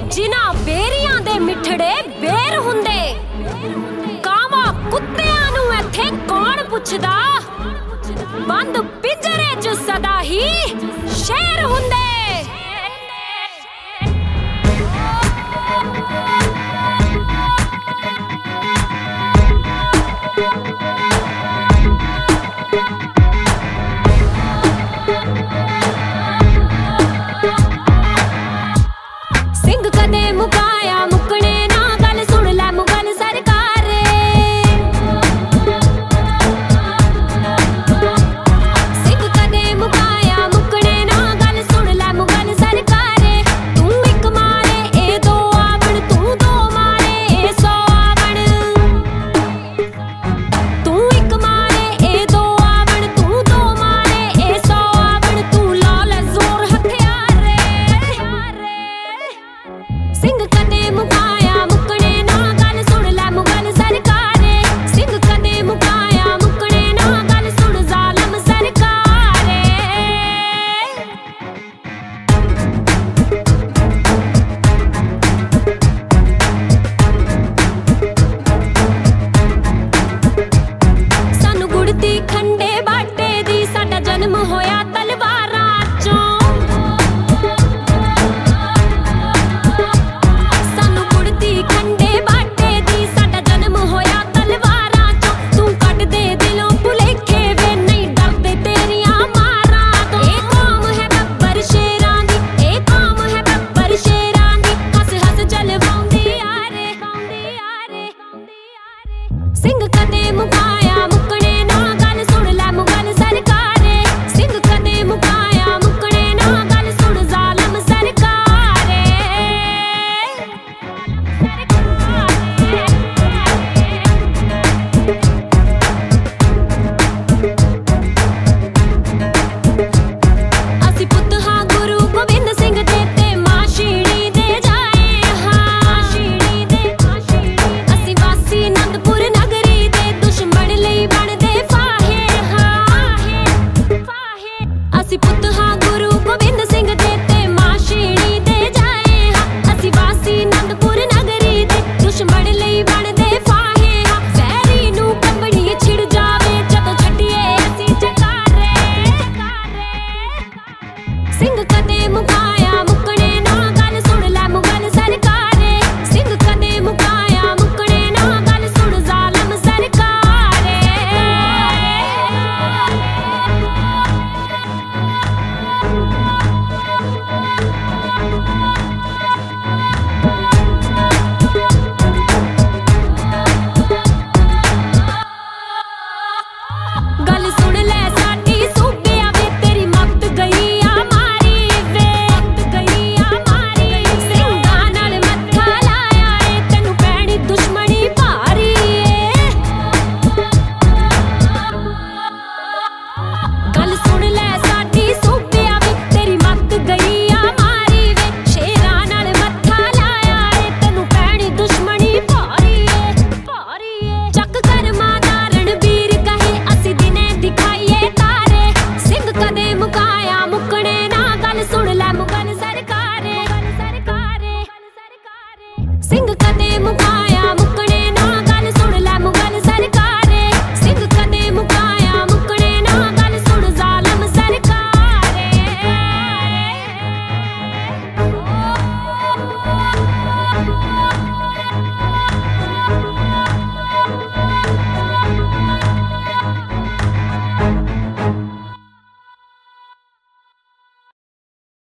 जिन्हां बेरियां दे मिठड़े बेर हुंदे। कावां कुत्तियां नूं इत्थे कौन पुछदा, बंद पिंजरे च सदा ही शेर हुंदे। सिंह कदे मुकाया मुकने ना, गल सुन लै मुगल सरकार। सिंह कदे मुकाया मुकने ना, गल सुन लै मुगल सरकार। तू इक मारे ए दो आवण, तू दो मारे ए सौ आवण। तू इक मारे ए दो आवण, तू दो मारे ए सौ आवण। तू ला लै जोर हथियार। सिंह कदे मुकाया मुकने ना, गल सुन लै मुगल सरकार। सिंह कदे मुकाया मुकने ना, गल सुन जालम सरकार। सानू गुड़ती खंडे बाटे दी, साडा जन्म होया तलवारां चों। सानू गुड़ती खंडे बाटे दी, साडा जन्म होया तलवारां चों। तू कट दे दिलों भुलेखे वे, नहीं डरदे तेरियां मारां तो। ए कौम है बब्बर शेरां दी, ए कौम है बब्बर शेरां दी। हस हस जलवाउंदी यारे। सिंह कदे मुकाया मुकने ना, गल सुन लै मुगल सरकार। सिंह कदे मुकाया मुकने ना, गल सुन जालम सरकार। असी पुत्त हां गुरु गोबिंद सिंह दे ते मां शीणी दे जाए हां। असी वासी आनंदपुर नगरी दे, दुश्मन लई बनदे फाहे हां। असी पुत्त हां गुरु गोबिंद सिंह दे ते मां शीणी दे जाए हां। असी वासी आनंदपुर नगरी दे, दुश्मन लई बनदे फाहे हां। वैरी नूं कंबनी छिड़ जावे, जदों छड्डिए असी जकारे। सिंह कदे मुकाया मुकने ना, गल सुन लै मुगल सरकार। सिंह कदे मुकाया मुकने ना, गल सुन जालम सरकार। गल सुन लै साडी सूबिया वे, तेरी मत गई आ मारी वे। सिंघां नाल मत्था लाया ए, तैनू पैणी दुश्मनी भारी ए। गल सुन लै साडी सूबिया वे, तेरी मत गई आ मारी वे। शेरां नाल मत्था लाया ए, तैनू पैणी दुश्मनी भारी ए। चक कर्मां दा रणबीर कहे, असी दिने दिखाइए तारे। सिंह कदे मुकाया मुकने ना, गल सुन लै मुगल सरकार। सिंह कदे मुकाया